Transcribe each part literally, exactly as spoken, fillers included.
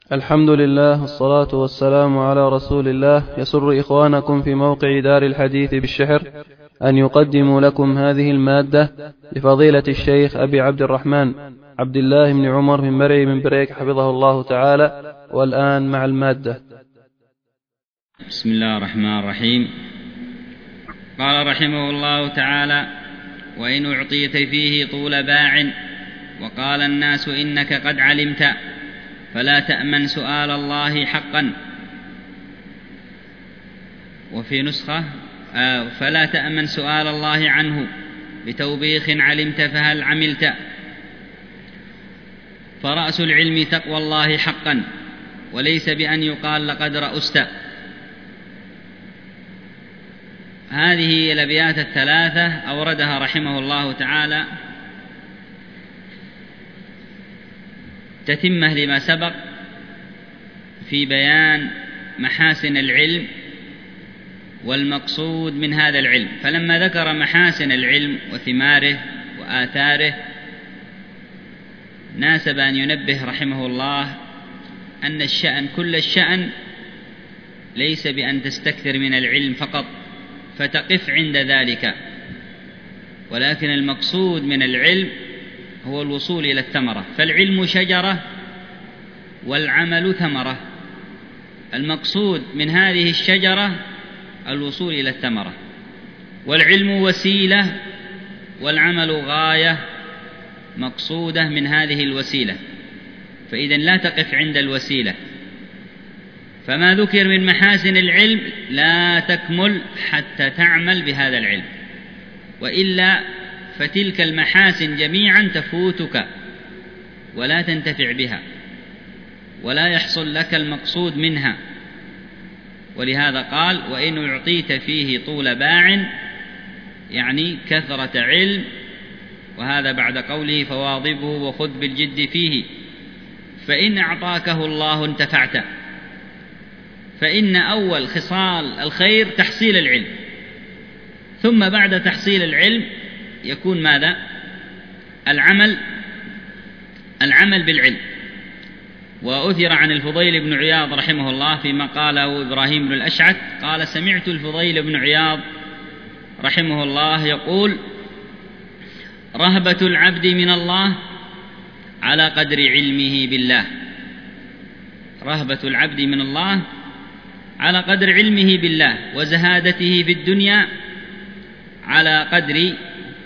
الحمد لله والصلاة والسلام على رسول الله. يسر إخوانكم في موقع دار الحديث بالشحر أن يقدموا لكم هذه المادة لفضيلة الشيخ أبي عبد الرحمن عبد الله بن عمر بن مرعي بن بريك حفظه الله تعالى. والآن مع المادة. بسم الله الرحمن الرحيم. قال رحمه الله تعالى: وإن أعطيت فيه طول باع وقال الناس إنك قد علمت فلا تأمن سؤال الله حقا. وفي نسخة آه فلا تأمن سؤال الله عنه بتوبيخ علمت فهل عملت. فرأس العلم تقوى الله حقا، وليس بأن يقال لقد رأست. هذه الأبيات الثلاثة أوردها رحمه الله تعالى تتمة لما سبق في بيان محاسن العلم والمقصود من هذا العلم. فلما ذكر محاسن العلم وثماره وآثاره ناسب أن ينبه رحمه الله أن الشأن كل الشأن ليس بأن تستكثر من العلم فقط فتقف عند ذلك، ولكن المقصود من العلم هو الوصول إلى الثمرة. فالعلم شجرة والعمل ثمرة. المقصود من هذه الشجرة الوصول إلى الثمرة، والعلم وسيلة والعمل غاية مقصودة من هذه الوسيلة. فإذن لا تقف عند الوسيلة، فما ذكر من محاسن العلم لا تكمل حتى تعمل بهذا العلم، وإلا فتلك المحاسن جميعا تفوتك ولا تنتفع بها ولا يحصل لك المقصود منها. ولهذا قال: وإن أعطيت فيه طول باع، يعني كثرة علم، وهذا بعد قوله فواظبه وخذ بالجد فيه. فإن أعطاكه الله انتفعت. فإن أول خصال الخير تحصيل العلم، ثم بعد تحصيل العلم يكون ماذا؟ العمل العمل بالعلم. وأثر عن الفضيل بن عياض رحمه الله فيما قاله إبراهيم بن الأشعث قال: سمعت الفضيل بن عياض رحمه الله يقول: رهبة العبد من الله على قدر علمه بالله. رهبة العبد من الله على قدر علمه بالله، وزهادته في الدنيا على قدر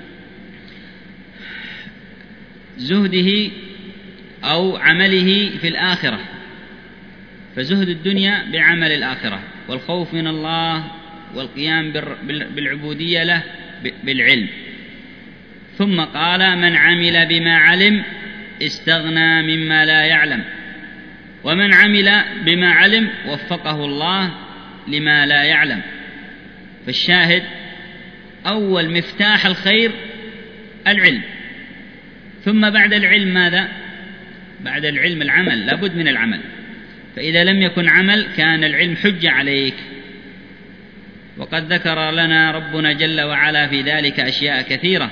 زهده أو عمله في الآخرة. فزهد الدنيا بعمل الآخرة، والخوف من الله والقيام بالعبودية له بالعلم. ثم قال: من عمل بما علم استغنى مما لا يعلم، ومن عمل بما علم وفقه الله لما لا يعلم. فالشاهد أول مفتاح الخير العلم، ثم بعد العلم ماذا؟ بعد العلم العمل، لابد من العمل. فإذا لم يكن عمل كان العلم حجة عليك. وقد ذكر لنا ربنا جل وعلا في ذلك أشياء كثيرة.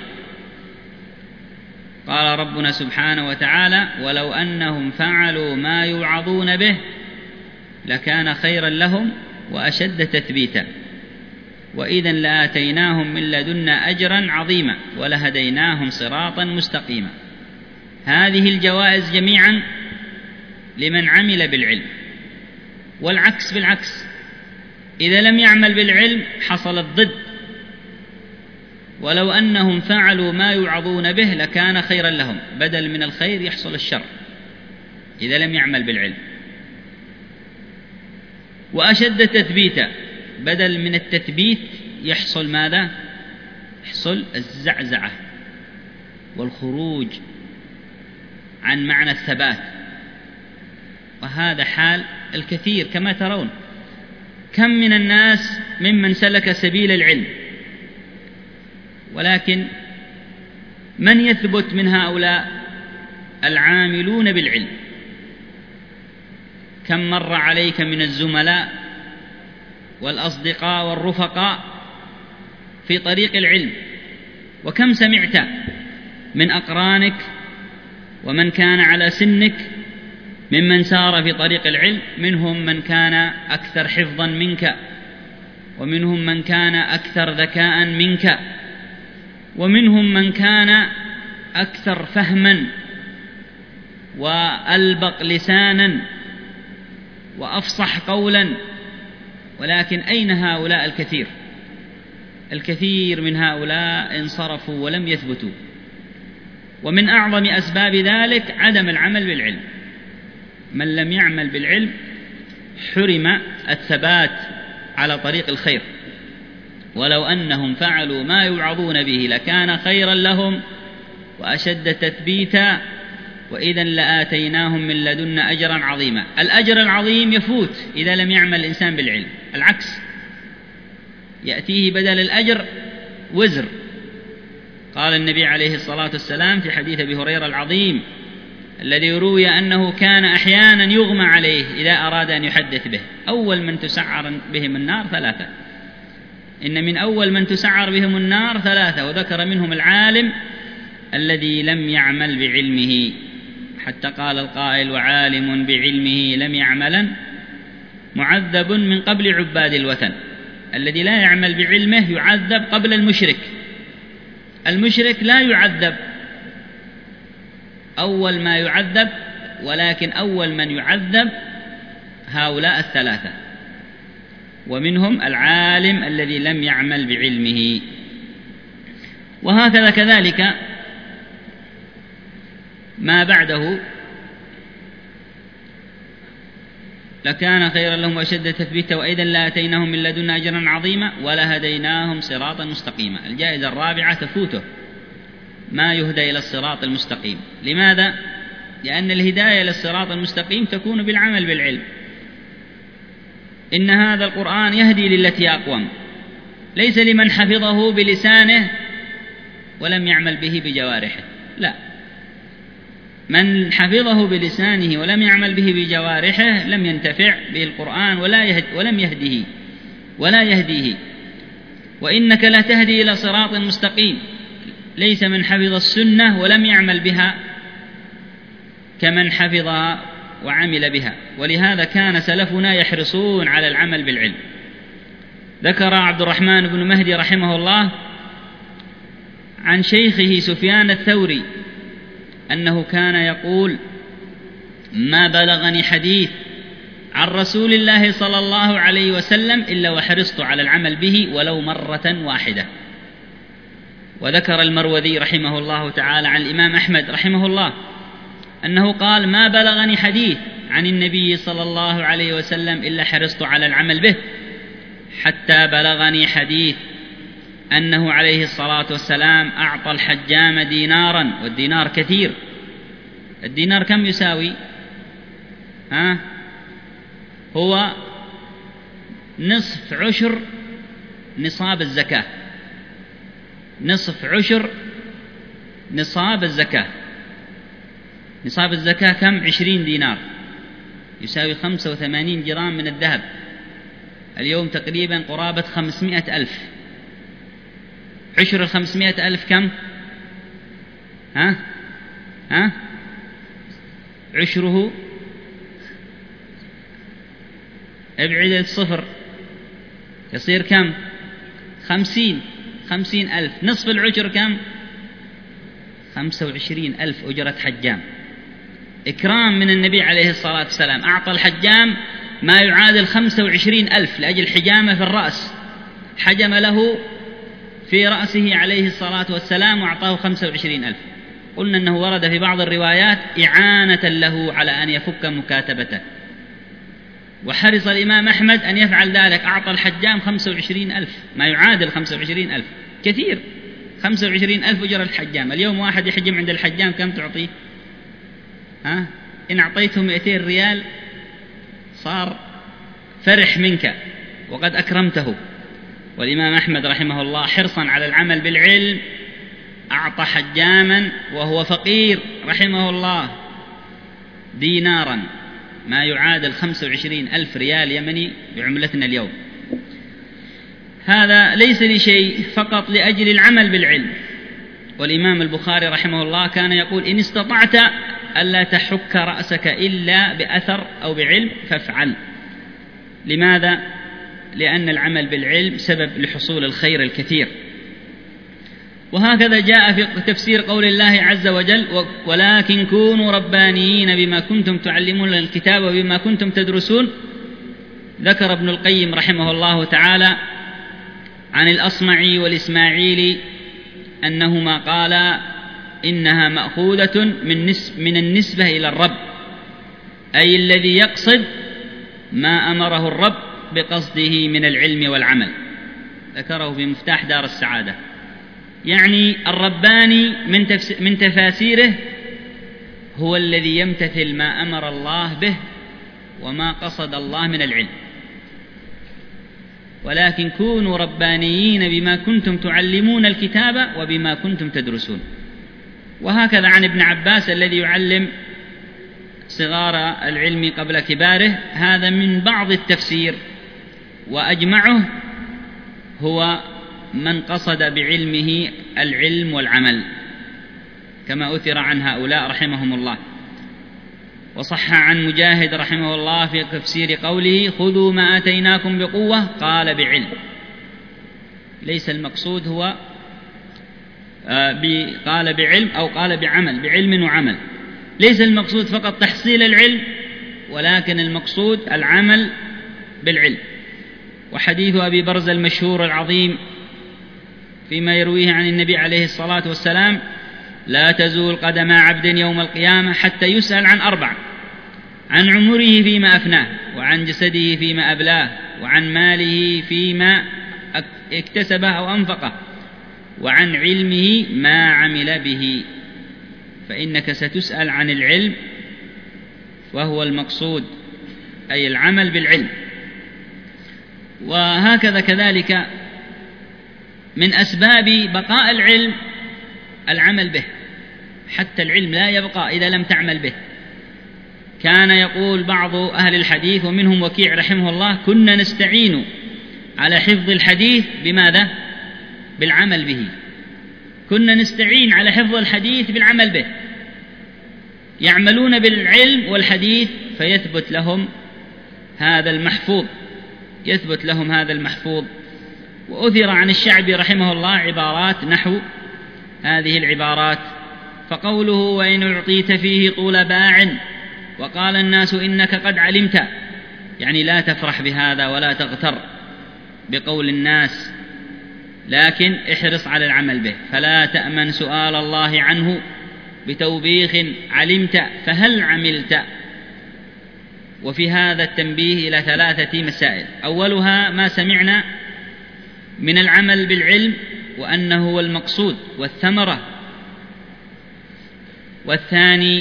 قال ربنا سبحانه وتعالى: ولو أنهم فعلوا ما يوعظون به لكان خيرا لهم وأشد تثبيتا، وإذا لآتيناهم من لدنا أجرا عظيما ولهديناهم صراطا مستقيما. هذه الجوائز جميعا لمن عمل بالعلم، والعكس بالعكس. إذا لم يعمل بالعلم حصل الضد: ولو أنهم فعلوا ما يوعظون به لكان خيرا لهم، بدل من الخير يحصل الشر إذا لم يعمل بالعلم. وأشد تثبيتا، بدل من التثبيت يحصل ماذا؟ يحصل الزعزعة والخروج عن معنى الثبات. وهذا حال الكثير كما ترون. كم من الناس ممن سلك سبيل العلم، ولكن من يثبت من هؤلاء؟ العاملون بالعلم. كم مر عليك من الزملاء والأصدقاء والرفقاء في طريق العلم، وكم سمعت من أقرانك ومن كان على سنك ممن سار في طريق العلم، منهم من كان أكثر حفظا منك، ومنهم من كان أكثر ذكاء منك، ومنهم من كان أكثر فهما وألبق لسانا وأفصح قولا، ولكن أين هؤلاء الكثير؟ الكثير من هؤلاء انصرفوا ولم يثبتوا. ومن أعظم أسباب ذلك عدم العمل بالعلم. من لم يعمل بالعلم حرم الثبات على طريق الخير، ولو أنهم فعلوا ما يوعظون به لكان خيرا لهم وأشد تثبيتا، وإذا لآتيناهم من لدنا أجرا عظيما. الأجر العظيم يفوت إذا لم يعمل الإنسان بالعلم، العكس يأتيه بدل الأجر وزر. قال النبي عليه الصلاة والسلام في حديث أبي هريرة العظيم الذي روي أنه كان أحيانا يغمى عليه إذا أراد أن يحدث به: أول من تسعر بهم النار ثلاثة، إن من أول من تسعر بهم النار ثلاثة، وذكر منهم العالم الذي لم يعمل بعلمه، حتى قال القائل: وعالم بعلمه لم يعملا معذب من قبل عباد الوثن. الذي لا يعمل بعلمه يعذب قبل المشرك. المشرك لا يعذب أول ما يعذب، ولكن أول من يعذب هؤلاء الثلاثة، ومنهم العالم الذي لم يعمل بعلمه. وهكذا كذلك ما بعده: لكان خيرا لهم وأشد تثبيتا وإذا لآتيناهم من لدنا أجرا عظيما ولهديناهم صراطا مستقيما. الجائزة الرابعة تفوته ما يهدى إلى الصراط المستقيم. لماذا؟ لأن الهداية إلى الصراط المستقيم تكون بالعمل بالعلم. إن هذا القرآن يهدي للتي أقوم، ليس لمن حفظه بلسانه ولم يعمل به بجوارحه، لا، من حفظه بلسانه ولم يعمل به بجوارحه لم ينتفع به القرآن ولا يهد ولم يهديه ولا يهديه. وإنك لا تهدي إلى صراط مستقيم، ليس من حفظ السنة ولم يعمل بها كمن حفظها وعمل بها. ولهذا كان سلفنا يحرصون على العمل بالعلم. ذكر عبد الرحمن بن مهدي رحمه الله عن شيخه سفيان الثوري أنه كان يقول: ما بلغني حديث عن رسول الله صلى الله عليه وسلم إلا وحرصت على العمل به ولو مرة واحدة. وذكر المروذي رحمه الله تعالى عن الإمام أحمد رحمه الله أنه قال: ما بلغني حديث عن النبي صلى الله عليه وسلم إلا حرصت على العمل به، حتى بلغني حديث أنه عليه الصلاة والسلام أعطى الحجام دينارا، والدينار كثير. الدينار كم يساوي؟ ها؟ هو نصف عشر نصاب الزكاة، نصف عشر نصاب الزكاة. نصاب الزكاة كم؟ عشرين دينار، يساوي خمسة وثمانين جرام من الذهب، اليوم تقريبا قرابة خمسمائة ألف. عشر الخمسمائة ألف كم؟ ها؟ ها؟ عشره ابعد الصفر يصير كم؟ خمسين خمسين ألف. نصف العشر كم؟ خمسة وعشرين ألف أجرة حجام. إكرام من النبي عليه الصلاة والسلام، أعطى الحجام ما يعادل خمسة وعشرين ألف لأجل حجامة في الرأس، حجم له في رأسه عليه الصلاة والسلام وأعطاه خمسة وعشرين ألف. قلنا أنه ورد في بعض الروايات إعانة له على أن يفك مكاتبته، وحرص الإمام أحمد أن يفعل ذلك، أعطى الحجام خمسة وعشرين ألف، ما يعادل خمسة وعشرين ألف، كثير. خمسة وعشرين ألف أجر الحجام. اليوم واحد يحجم عند الحجام كم تعطيه؟ ها؟ إن أعطيته مئتين ريال صار فرح منك وقد أكرمته. والإمام أحمد رحمه الله حرصا على العمل بالعلم أعطى حجاما وهو فقير رحمه الله دينارا ما يعادل خمسة وعشرين ألف ريال يمني بعملتنا اليوم. هذا ليس لشيء، فقط لأجل العمل بالعلم. والإمام البخاري رحمه الله كان يقول: إن استطعت ألا تحك رأسك إلا بأثر أو بعلم فافعل. لماذا؟ لأن العمل بالعلم سبب لحصول الخير الكثير. وهكذا جاء في تفسير قول الله عز وجل: ولكن كونوا ربانيين بما كنتم تعلمون الكتاب وبما كنتم تدرسون. ذكر ابن القيم رحمه الله تعالى عن الأصمعي والإسماعيلي أنهما قالا إنها مأخوذة من, نسب من النسبة إلى الرب، أي الذي يقصد ما أمره الرب بقصده من العلم والعمل. ذكره في مفتاح دار السعادة. يعني الرباني من, من تفاسيره هو الذي يمتثل ما أمر الله به وما قصد الله من العلم. ولكن كونوا ربانيين بما كنتم تعلمون الكتاب وبما كنتم تدرسون. وهكذا عن ابن عباس الذي يعلم صغار العلم قبل كباره. هذا من بعض التفسير، وأجمعه هو من قصد بعلمه العلم والعمل، كما أثر عن هؤلاء رحمهم الله. وصح عن مجاهد رحمه الله في تفسير قوله: خذوا ما آتيناكم بقوة، قال بعلم. ليس المقصود هو قال بعلم أو قال بعمل، بعلم وعمل. ليس المقصود فقط تحصيل العلم، ولكن المقصود العمل بالعلم. وحديث أبي برزة المشهور العظيم فيما يرويه عن النبي عليه الصلاة والسلام: لا تزول قدم عبد يوم القيامة حتى يسأل عن أربع: عن عمره فيما أفناه، وعن جسده فيما أبلاه، وعن ماله فيما اكتسبه أو أنفقه، وعن علمه ما عمل به. فإنك ستسأل عن العلم، وهو المقصود أي العمل بالعلم. وهكذا كذلك من أسباب بقاء العلم العمل به، حتى العلم لا يبقى إذا لم تعمل به. كان يقول بعض أهل الحديث ومنهم وكيع رحمه الله: كنا نستعين على حفظ الحديث بماذا؟ بالعمل به. كنا نستعين على حفظ الحديث بالعمل به. يعملون بالعلم والحديث فيثبت لهم هذا المحفوظ، يثبت لهم هذا المحفوظ. وأثر عن الشعبي رحمه الله عبارات نحو هذه العبارات: فقوله: وإن أعطيت فيه طول باع وقال الناس إنك قد علمت، يعني لا تفرح بهذا ولا تغتر بقول الناس، لكن احرص على العمل به. فلا تأمن سؤال الله عنه بتوبيخ علمت فهل عملت. وفي هذا التنبيه إلى ثلاثة مسائل: أولها ما سمعنا من العمل بالعلم وأنه هو المقصود والثمرة. والثاني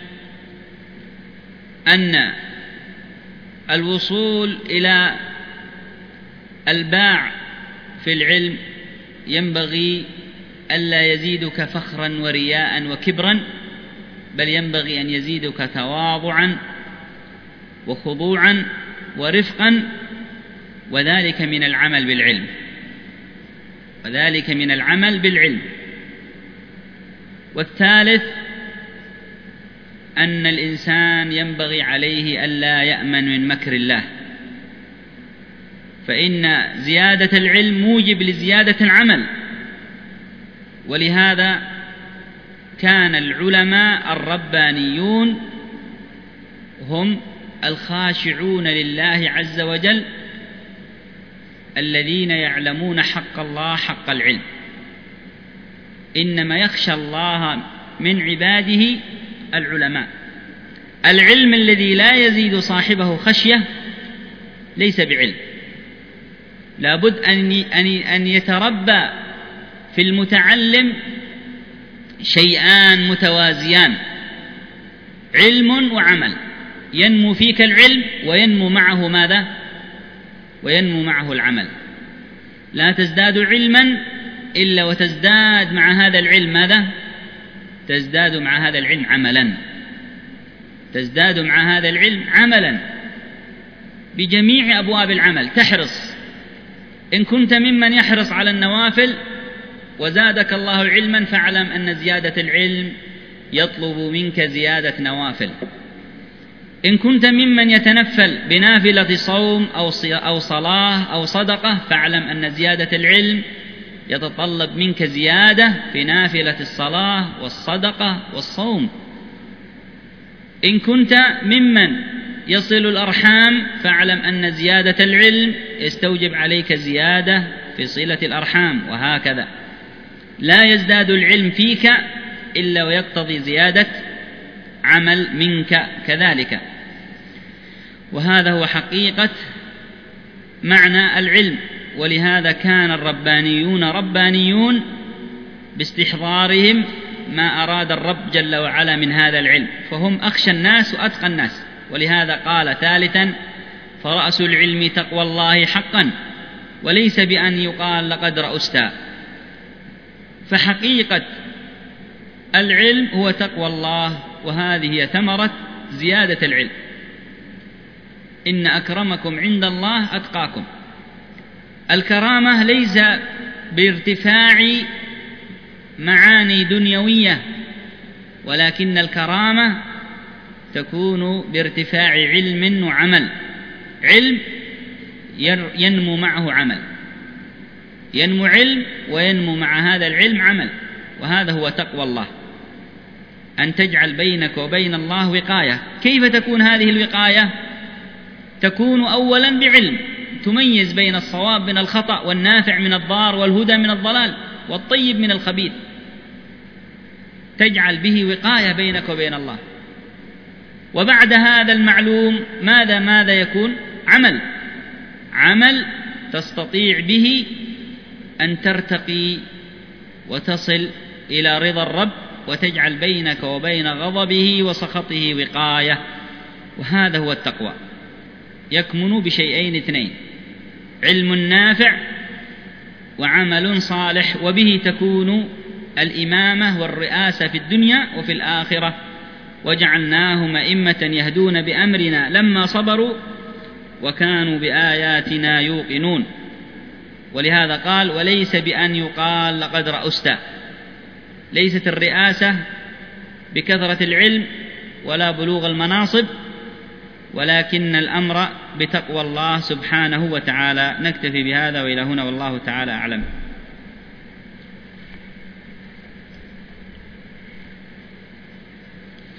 أن الوصول إلى الباع في العلم ينبغي ألا يزيدك فخرا ورياء وكبرا، بل ينبغي أن يزيدك تواضعا وخضوعا ورفقا، وذلك من العمل بالعلم، وذلك من العمل بالعلم. والثالث أن الإنسان ينبغي عليه ألا يأمن من مكر الله، فإن زيادة العلم موجب لزيادة العمل. ولهذا كان العلماء الربانيون هم الخاشعون لله عز وجل الذين يعلمون حق الله حق العلم. إنما يخشى الله من عباده العلماء. العلم الذي لا يزيد صاحبه خشية ليس بعلم. لابد أن يتربى في المتعلم شيئان متوازيان: علم وعمل. ينمو فيك العلم وينمو معه ماذا؟ وينمو معه العمل. لا تزداد علما إلا وتزداد مع هذا العلم ماذا؟ تزداد مع هذا العلم عملا. تزداد مع هذا العلم عملا بجميع أبواب العمل. تحرص، إن كنت ممن يحرص على النوافل وزادك الله علما، فاعلم أن زيادة العلم يطلب منك زيادة نوافل. إن كنت ممن يتنفل بنافلة صوم أو صلاة أو صدقة فاعلم أن زيادة العلم يتطلب منك زيادة في نافلة الصلاة والصدقة والصوم. إن كنت ممن يصل الأرحام فاعلم أن زيادة العلم يستوجب عليك زيادة في صلة الأرحام، وهكذا لا يزداد العلم فيك إلا ويقتضي زيادة عمل منك كذلك. وهذا هو حقيقة معنى العلم. ولهذا كان الربانيون ربانيون باستحضارهم ما أراد الرب جل وعلا من هذا العلم، فهم أخشى الناس وأتقى الناس. ولهذا قال ثالثا: فرأس العلم تقوى الله حقا، وليس بأن يقال لقد رأست. فحقيقة العلم هو تقوى الله، وهذه هي ثمرة زيادة العلم. إن أكرمكم عند الله أتقاكم. الكرامة ليس بارتفاع معاني دنيوية، ولكن الكرامة تكون بارتفاع علم وعمل. علم ينمو معه عمل، ينمو علم وينمو مع هذا العلم عمل، وهذا هو تقوى الله، أن تجعل بينك وبين الله وقاية. كيف تكون هذه الوقاية؟ تكون أولا بعلم، تميز بين الصواب من الخطأ، والنافع من الضار، والهدى من الضلال، والطيب من الخبيث، تجعل به وقاية بينك وبين الله. وبعد هذا المعلوم ماذا ماذا يكون؟ عمل، عمل تستطيع به أن ترتقي وتصل إلى رضا الرب، وتجعل بينك وبين غضبه وسخطه وقاية. وهذا هو التقوى، يكمن بشيئين اثنين: علم نافع وعمل صالح، وبه تكون الإمامة والرئاسة في الدنيا وفي الآخرة. وجعلناهم أئمة يهدون بأمرنا لما صبروا وكانوا بآياتنا يوقنون. ولهذا قال: وليس بأن يقال لقد رأست. ليست الرئاسة بكثرة العلم ولا بلوغ المناصب، ولكن الأمر بتقوى الله سبحانه وتعالى. نكتفي بهذا وإلى هنا، والله تعالى أعلم.